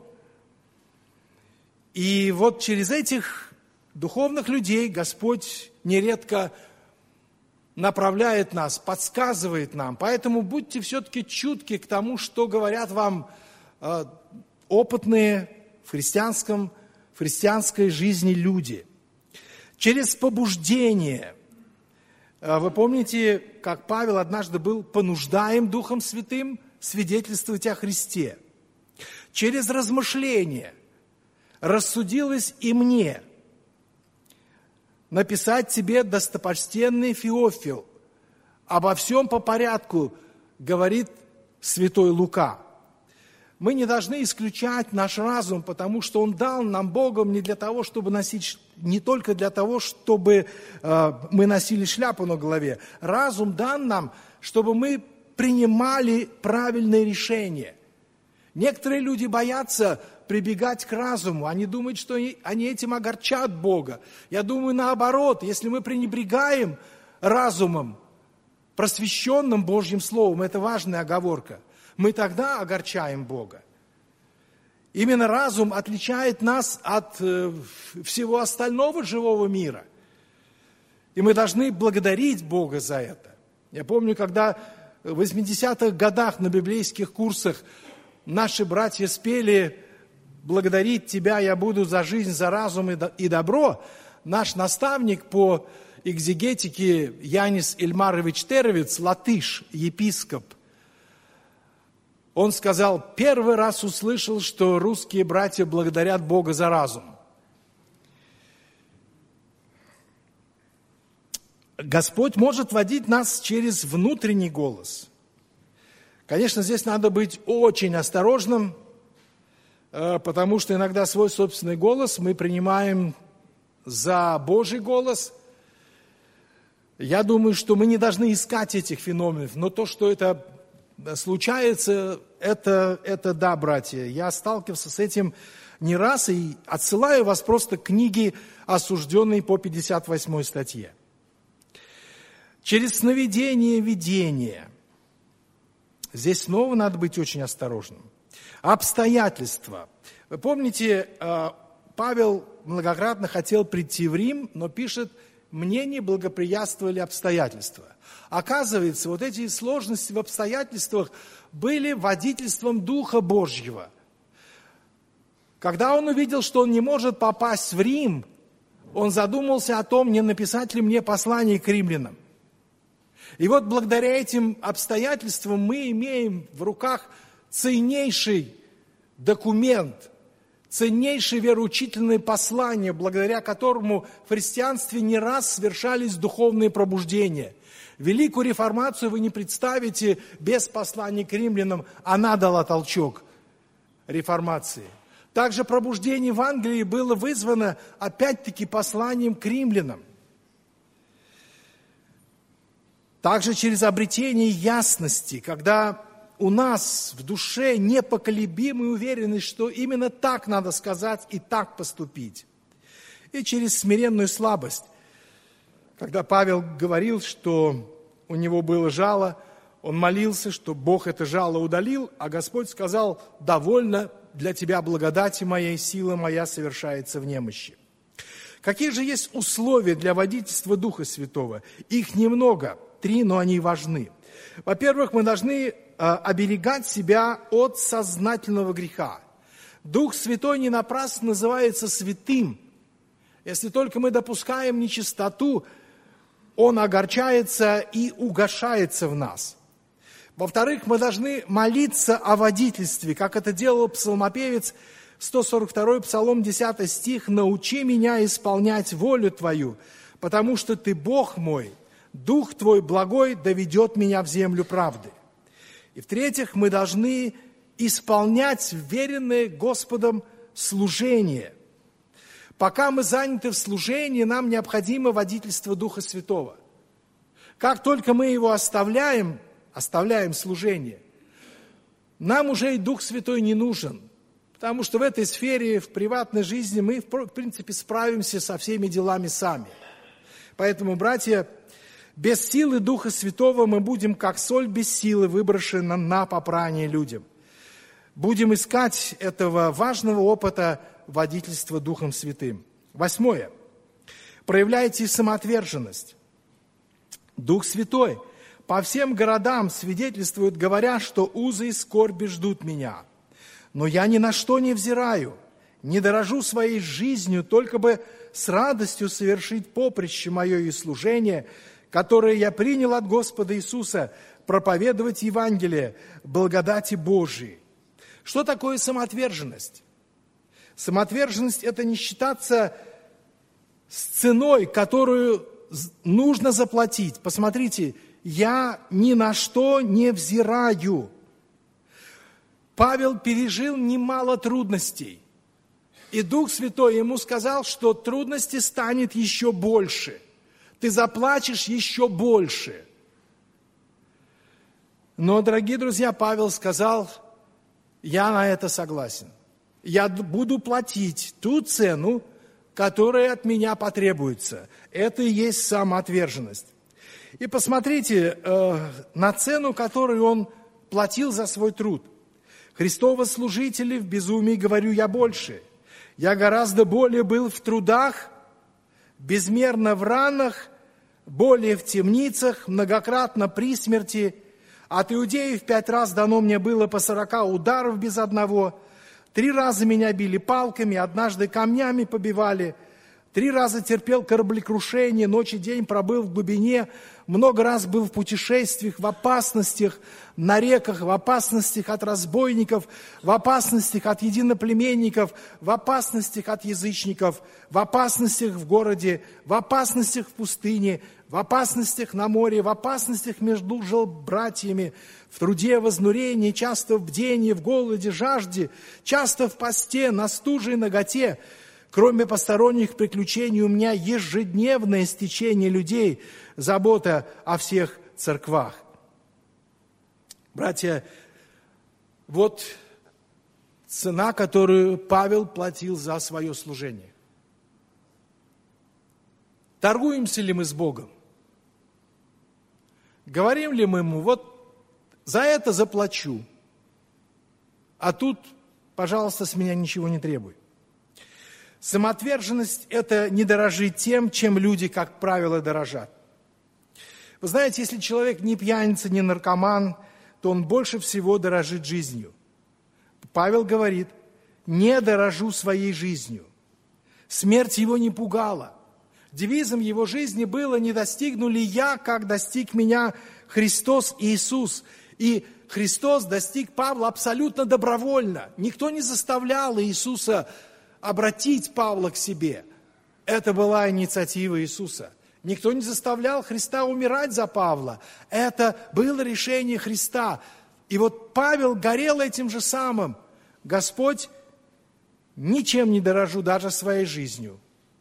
И вот через этих духовных людей Господь нередко направляет нас, подсказывает нам. Поэтому будьте все-таки чутки к тому, что говорят вам э, опытные в христианском, в христианской жизни люди. Через побуждение. Э, вы помните, как Павел однажды был понуждаем Духом Святым свидетельствовать о Христе. Через размышление. Рассудилось и мне написать тебе, достопочтенный Феофил, обо всем по порядку, говорит святой Лука. Мы не должны исключать наш разум, потому что он дал нам Богом не для того, чтобы носить, не только для того, чтобы э, мы носили шляпу на голове. Разум дан нам, чтобы мы принимали правильные решения. Некоторые люди боятся прибегать к разуму. Они думают, что они этим огорчат Бога. Я думаю, наоборот, если мы пренебрегаем разумом, просвещенным Божьим Словом, это важная оговорка, мы тогда огорчаем Бога. Именно разум отличает нас от всего остального живого мира. И мы должны благодарить Бога за это. Я помню, когда в восьмидесятых годах на библейских курсах наши братья спели «Благодарить Тебя я буду за жизнь, за разум и добро», наш наставник по экзегетике Янис Ильмарович Теровец, латыш, епископ, он сказал, первый раз услышал, что русские братья благодарят Бога за разум. Господь может водить нас через внутренний голос. Конечно, здесь надо быть очень осторожным, потому что иногда свой собственный голос мы принимаем за Божий голос. Я думаю, что мы не должны искать этих феноменов, но то, что это случается, это, это да, братья. Я сталкивался с этим не раз и отсылаю вас просто к книге, осужденной по пятьдесят восьмой статье. Через сновидение, видение. Здесь снова надо быть очень осторожным. Обстоятельства. Вы помните, Павел многократно хотел прийти в Рим, но пишет, мне не благоприятствовали обстоятельства. Оказывается, вот эти сложности в обстоятельствах были водительством Духа Божьего. Когда он увидел, что он не может попасть в Рим, он задумался о том, не написать ли мне послание к римлянам. И вот благодаря этим обстоятельствам мы имеем в руках ценнейший документ, ценнейшее вероучительное послание, благодаря которому в христианстве не раз совершались духовные пробуждения. Великую реформацию вы не представите без послания к римлянам. Она дала толчок реформации. Также пробуждение Евангелия было вызвано, опять-таки, посланием к римлянам. Также через обретение ясности, когда у нас в душе непоколебимая уверенность, что именно так надо сказать и так поступить. И через смиренную слабость, когда Павел говорил, что у него было жало, он молился, что Бог это жало удалил, а Господь сказал: «Довольно для тебя благодати моей, сила моя совершается в немощи». Какие же есть условия для водительства Духа Святого? Их немного, три, но они важны. Во-первых, мы должны оберегать себя от сознательного греха. Дух Святой не напрасно называется святым. Если только мы допускаем нечистоту, Он огорчается и угошается в нас. Во-вторых, мы должны молиться о водительстве, как это делал псалмопевец, сто сорок второй Псалом, десятый стих: «Научи меня исполнять волю Твою, потому что Ты Бог мой, Дух Твой благой доведет меня в землю правды». И в-третьих, мы должны исполнять веренное Господом служение. Пока мы заняты в служении, нам необходимо водительство Духа Святого. Как только мы его оставляем, оставляем служение, нам уже и Дух Святой не нужен, потому что в этой сфере, в приватной жизни мы, в принципе, справимся со всеми делами сами. Поэтому, братья, без силы Духа Святого мы будем, как соль без силы, выброшена на попрание людям. Будем искать этого важного опыта водительства Духом Святым. Восьмое. Проявляйте самоотверженность. Дух Святой по всем городам свидетельствует, говоря, что узы и скорби ждут меня. Но я ни на что не взираю, не дорожу своей жизнью, только бы с радостью совершить поприще мое и служение, которое я принял от Господа Иисуса, проповедовать Евангелие благодати Божией. Что такое самоотверженность? Самоотверженность – это не считаться с ценой, которую нужно заплатить. Посмотрите, я ни на что не взираю. Павел пережил немало трудностей, и Дух Святой ему сказал, что трудностей станет еще больше. Ты заплачешь еще больше. Но, дорогие друзья, Павел сказал: я на это согласен. Я буду платить ту цену, которая от меня потребуется. Это и есть самоотверженность. И посмотрите э, на цену, которую он платил за свой труд. Христовы служители, в безумии говорю я больше. Я гораздо более был в трудах, безмерно в ранах, более в темницах, многократно при смерти. От иудеев пять раз дано мне было по сорока ударов без одного. Три раза меня били палками, однажды камнями побивали. Три раза терпел кораблекрушение, ночь и день пробыл в глубине. Много раз был в путешествиях, в опасностях, на реках, в опасностях от разбойников, в опасностях от единоплеменников, в опасностях от язычников, в опасностях в городе, в опасностях в пустыне, в опасностях на море, в опасностях между братьями, в труде, в изнурении, часто в бдении, в голоде, жажде, часто в посте, на стуже и наготе. Кроме посторонних приключений, у меня ежедневное стечение людей, забота о всех церквах. Братья, вот цена, которую Павел платил за свое служение. Торгуемся ли мы с Богом? Говорим ли мы Ему: вот за это заплачу, а тут, пожалуйста, с меня ничего не требуй. Самоотверженность – это не дорожить тем, чем люди, как правило, дорожат. Вы знаете, если человек не пьяница, не наркоман, то он больше всего дорожит жизнью. Павел говорит: не дорожу своей жизнью. Смерть его не пугала. Девизом его жизни было: не достигну ли я, как достиг меня Христос Иисус. И Христос достиг Павла абсолютно добровольно. Никто не заставлял Иисуса обратить Павла к себе. Это была инициатива Иисуса. Никто не заставлял Христа умирать за Павла. Это было решение Христа. И вот Павел горел этим же самым. Господь, ничем не дорожу, даже своей жизнью.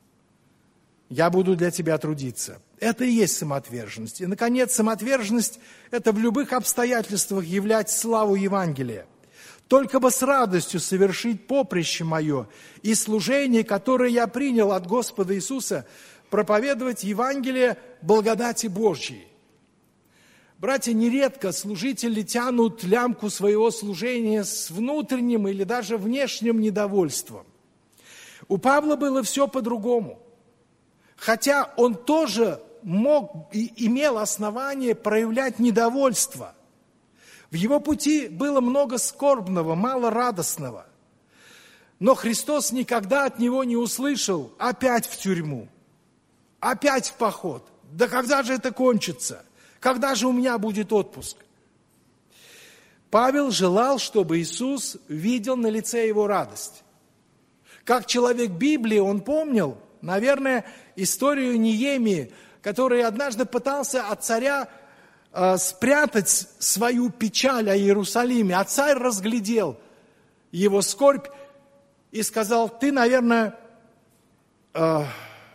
Я буду для Тебя трудиться. Это и есть самоотверженность. И, наконец, самоотверженность – это в любых обстоятельствах являть славу Евангелия. Только бы с радостью совершить поприще мое и служение, которое я принял от Господа Иисуса, проповедовать Евангелие благодати Божьей. Братья, нередко служители тянут лямку своего служения с внутренним или даже внешним недовольством. У Павла было все по-другому. Хотя он тоже мог и имел основание проявлять недовольство. В его пути было много скорбного, мало радостного. Но Христос никогда от него не услышал: опять в тюрьму, опять в поход. Да когда же это кончится? Когда же у меня будет отпуск? Павел желал, чтобы Иисус видел на лице его радость. Как человек Библии, он помнил, наверное, историю Неемии, который однажды пытался от царя э, спрятать свою печаль о Иерусалиме. А царь разглядел его скорбь и сказал: ты, наверное, э,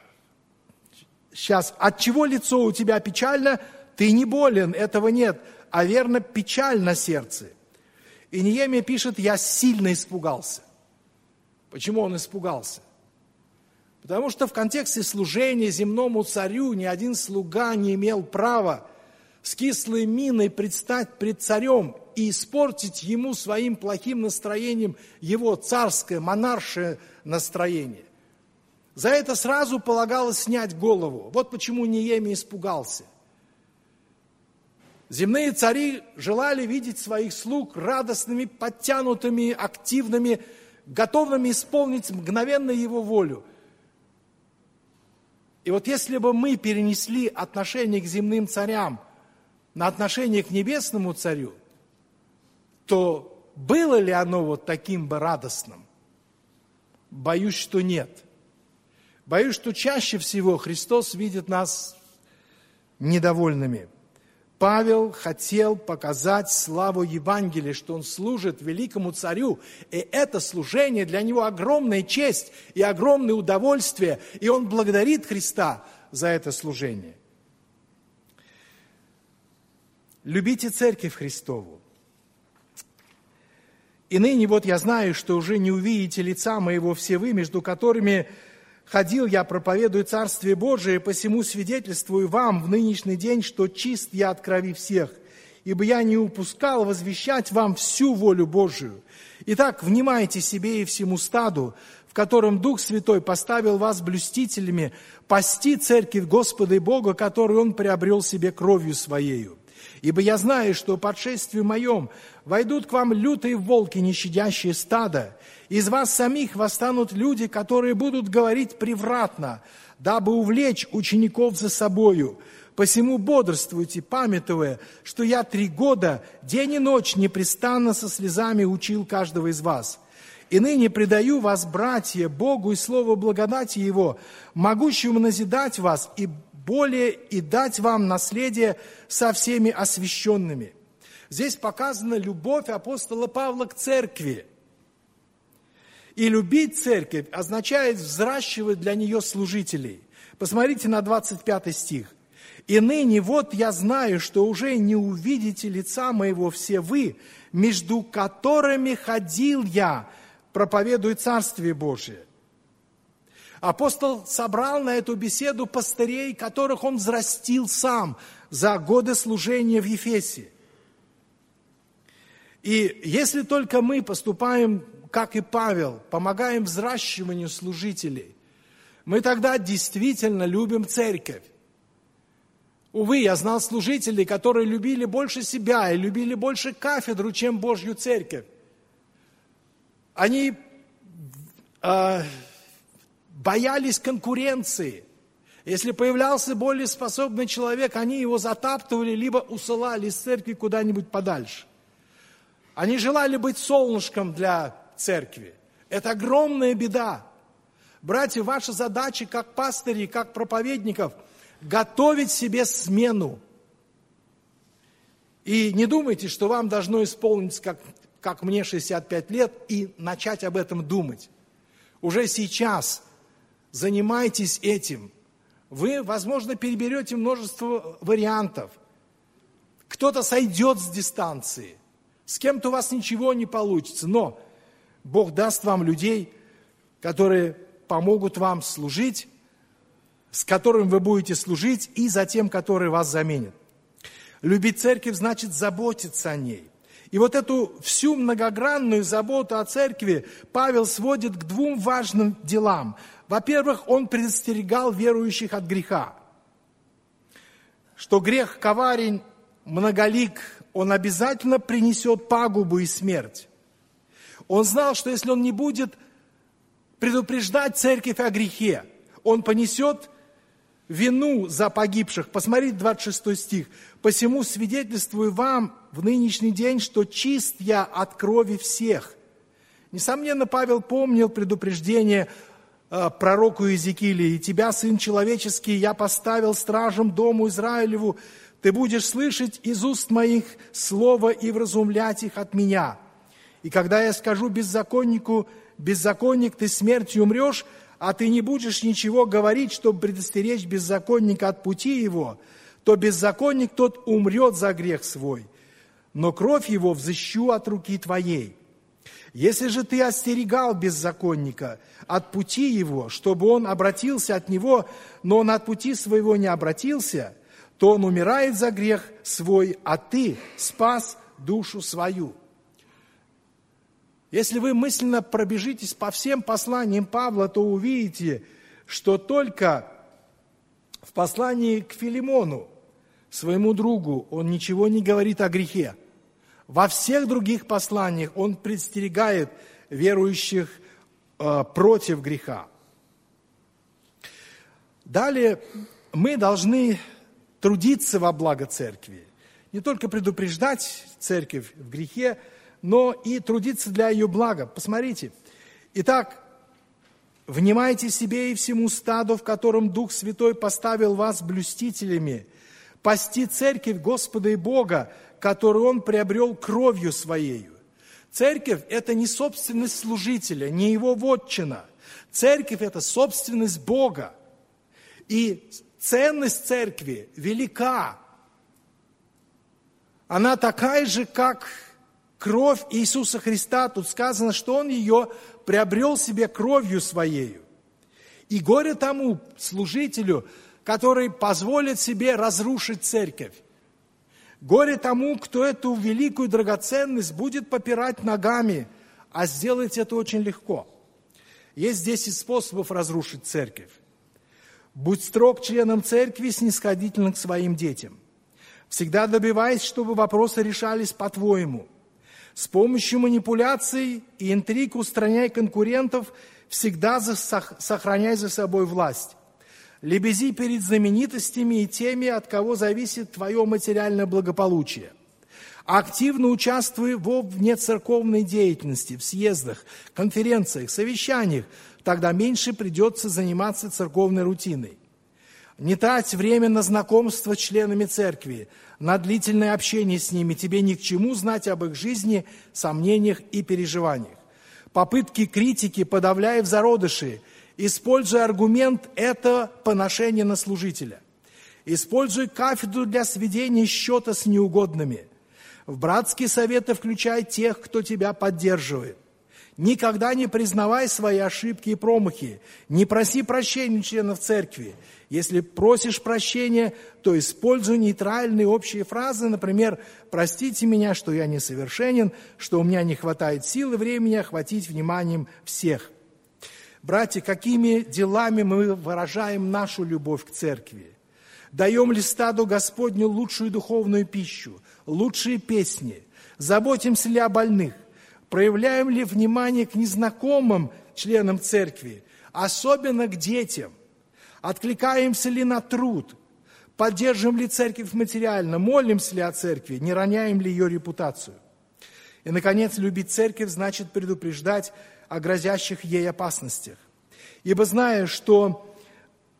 сейчас, от чего лицо у тебя печально? Ты не болен, этого нет, а верно, печаль на сердце. И Неемия пишет: я сильно испугался. Почему он испугался? Потому что в контексте служения земному царю ни один слуга не имел права с кислой миной предстать пред царем и испортить ему своим плохим настроением его царское, монаршее настроение. За это сразу полагалось снять голову. Вот почему Неемия испугался. Земные цари желали видеть своих слуг радостными, подтянутыми, активными, готовыми исполнить мгновенно его волю. И вот если бы мы перенесли отношение к земным царям на отношение к небесному царю, то было ли оно вот таким бы радостным? Боюсь, что нет. Боюсь, что чаще всего Христос видит нас недовольными. Павел хотел показать славу Евангелия, что он служит великому царю, и это служение для него огромная честь и огромное удовольствие, и он благодарит Христа за это служение. Любите церковь Христову. И ныне вот я знаю, что уже не увидите лица моего все вы, между которыми ходил я, проповедую Царствие Божие, посему свидетельствую вам в нынешний день, что чист я от крови всех, ибо я не упускал возвещать вам всю волю Божию. Итак, внимайте себе и всему стаду, в котором Дух Святой поставил вас блюстителями, пасти церковь Господа и Бога, которую Он приобрел себе кровью Своею. Ибо я знаю, что по отшествию моем войдут к вам лютые волки, не щадящие стада. Из вас самих восстанут люди, которые будут говорить превратно, дабы увлечь учеников за собою. Посему бодрствуйте, памятуя, что я три года, день и ночь, непрестанно со слезами учил каждого из вас. И ныне предаю вас, братья, Богу и слову благодати Его, могущему назидать вас и более и дать вам наследие со всеми освященными. Здесь показана любовь апостола Павла к церкви. И любить церковь означает взращивать для нее служителей. Посмотрите на двадцать пятый стих. «И ныне вот я знаю, что уже не увидите лица моего все вы, между которыми ходил я, проповедуя Царствие Божие». Апостол собрал на эту беседу пастырей, которых он взрастил сам за годы служения в Ефесе. И если только мы поступаем, как и Павел, помогаем взращиванию служителей, мы тогда действительно любим церковь. Увы, я знал служителей, которые любили больше себя и любили больше кафедру, чем Божью церковь. Они э, боялись конкуренции. Если появлялся более способный человек, они его затаптывали, либо усылали из церкви куда-нибудь подальше. Они желали быть солнышком для церкви. Это огромная беда. Братья, ваша задача как пастырей, как проповедников готовить себе смену. И не думайте, что вам должно исполниться, как, как мне, шестьдесят пять лет, и начать об этом думать. Уже сейчас занимайтесь этим. Вы, возможно, переберете множество вариантов. Кто-то сойдет с дистанции, с кем-то у вас ничего не получится, но Бог даст вам людей, которые помогут вам служить, с которыми вы будете служить, и затем, которые вас заменят. Любить церковь значит заботиться о ней. И вот эту всю многогранную заботу о церкви Павел сводит к двум важным делам. Во-первых, он предостерегал верующих от греха, что грех коварен, многолик, он обязательно принесет пагубу и смерть. Он знал, что если он не будет предупреждать церковь о грехе, он понесет вину за погибших. Посмотрите, двадцать шестой стих. «Посему свидетельствую вам в нынешний день, что чист я от крови всех». Несомненно, Павел помнил предупреждение э, пророку Иезекииле: «И тебя, сын человеческий, я поставил стражем дому Израилеву, ты будешь слышать из уст моих слово и вразумлять их от меня. И когда я скажу беззаконнику: беззаконник, ты смертью умрешь, а ты не будешь ничего говорить, чтобы предостеречь беззаконника от пути его, то беззаконник тот умрет за грех свой, но кровь его взыщу от руки твоей. Если же ты остерегал беззаконника от пути его, чтобы он обратился от него, но он от пути своего не обратился, то он умирает за грех свой, а ты спас душу свою». Если вы мысленно пробежитесь по всем посланиям Павла, то увидите, что только в послании к Филимону, своему другу, он ничего не говорит о грехе. Во всех других посланиях он предостерегает верующих э, против греха. Далее мы должны трудиться во благо церкви. Не только предупреждать церковь в грехе, но и трудиться для ее блага. Посмотрите. Итак, внимайте себе и всему стаду, в котором Дух Святой поставил вас блюстителями, пасти церковь Господа и Бога, которую Он приобрел кровью Своею. Церковь – это не собственность служителя, не его вотчина. Церковь – это собственность Бога. И ценность церкви велика. Она такая же, как кровь Иисуса Христа. Тут сказано, что Он ее приобрел себе кровью Своею. И горе тому служителю, который позволит себе разрушить церковь. Горе тому, кто эту великую драгоценность будет попирать ногами, а сделать это очень легко. Есть десять способов разрушить церковь. Будь строг членам церкви, снисходительно к своим детям. Всегда добиваясь, чтобы вопросы решались по-твоему. С помощью манипуляций и интриг устраняй конкурентов, всегда сохраняй за собой власть. Лебези перед знаменитостями и теми, от кого зависит твое материальное благополучие. Активно участвуй во внецерковной деятельности, в съездах, конференциях, совещаниях, тогда меньше придется заниматься церковной рутиной. Не трать время на знакомство с членами церкви, на длительное общение с ними. Тебе ни к чему знать об их жизни, сомнениях и переживаниях. Попытки критики подавляй в зародыши. Используй аргумент «это поношение на служителя». Используй кафедру для сведения счета с неугодными. В братские советы включай тех, кто тебя поддерживает. Никогда не признавай свои ошибки и промахи. Не проси прощения членов церкви. Если просишь прощения, то используй нейтральные общие фразы, например, «простите меня, что я несовершенен, что у меня не хватает сил и времени охватить вниманием всех». Братья, какими делами мы выражаем нашу любовь к церкви? Даем ли стаду Господню лучшую духовную пищу, лучшие песни? Заботимся ли о больных? Проявляем ли внимание к незнакомым членам церкви, особенно к детям? Откликаемся ли на труд? Поддерживаем ли церковь материально? Молимся ли о церкви? Не роняем ли ее репутацию? И, наконец, любить церковь значит предупреждать о грозящих ей опасностях. Ибо зная, что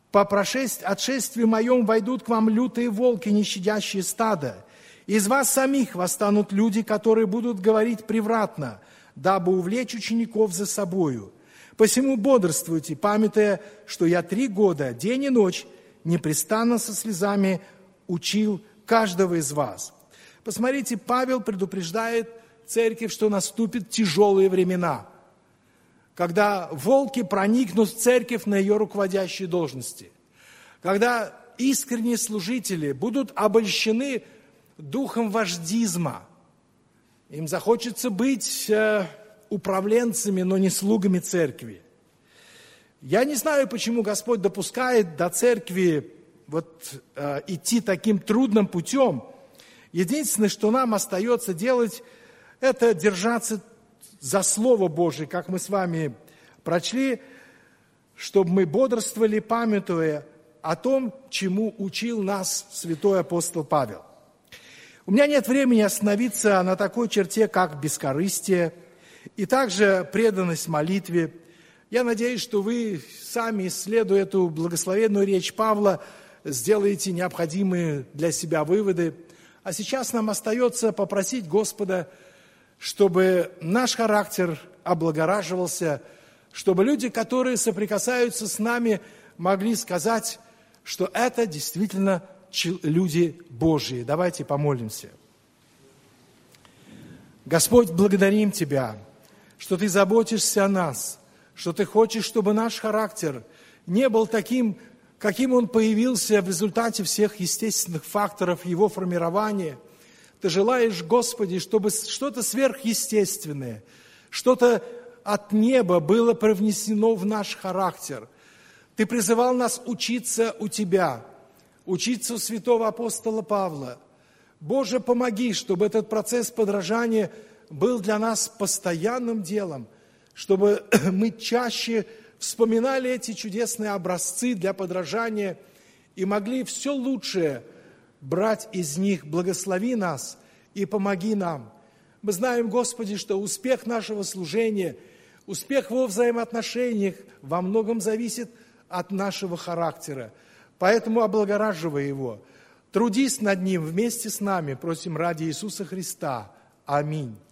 По прошествии, отшествии моем войдут к вам лютые волки, не щадящие стада. Из вас самих восстанут люди, которые будут говорить превратно, дабы увлечь учеников за собою. Посему бодрствуйте, памятуя, что я три года, день и ночь, непрестанно со слезами учил каждого из вас». Посмотрите, Павел предупреждает церковь, что наступят тяжелые времена, когда волки проникнут в церковь на ее руководящие должности, когда искренние служители будут обольщены духом вождизма. Им захочется быть э, управленцами, но не слугами церкви. Я не знаю, почему Господь допускает до церкви вот, э, идти таким трудным путем. Единственное, что нам остается делать, это держаться за Слово Божие, как мы с вами прочли, чтобы мы бодрствовали, памятуя о том, чему учил нас святой апостол Павел. У меня нет времени остановиться на такой черте, как бескорыстие, и также преданность молитве. Я надеюсь, что вы сами, исследуя эту благословенную речь Павла, сделаете необходимые для себя выводы. А сейчас нам остается попросить Господа, чтобы наш характер облагораживался, чтобы люди, которые соприкасаются с нами, могли сказать, что это действительно люди Божьи. Давайте помолимся. Господь, благодарим Тебя, что Ты заботишься о нас, что Ты хочешь, чтобы наш характер не был таким, каким он появился в результате всех естественных факторов его формирования. Ты желаешь, Господи, чтобы что-то сверхъестественное, что-то от неба было привнесено в наш характер. Ты призывал нас учиться у Тебя, учиться у святого апостола Павла. Боже, помоги, чтобы этот процесс подражания был для нас постоянным делом, чтобы мы чаще вспоминали эти чудесные образцы для подражания и могли все лучшее брать из них. Благослови нас и помоги нам. Мы знаем, Господи, что успех нашего служения, успех во взаимоотношениях во многом зависит от нашего характера. Поэтому облагораживай его. Трудись над ним вместе с нами, просим ради Иисуса Христа. Аминь.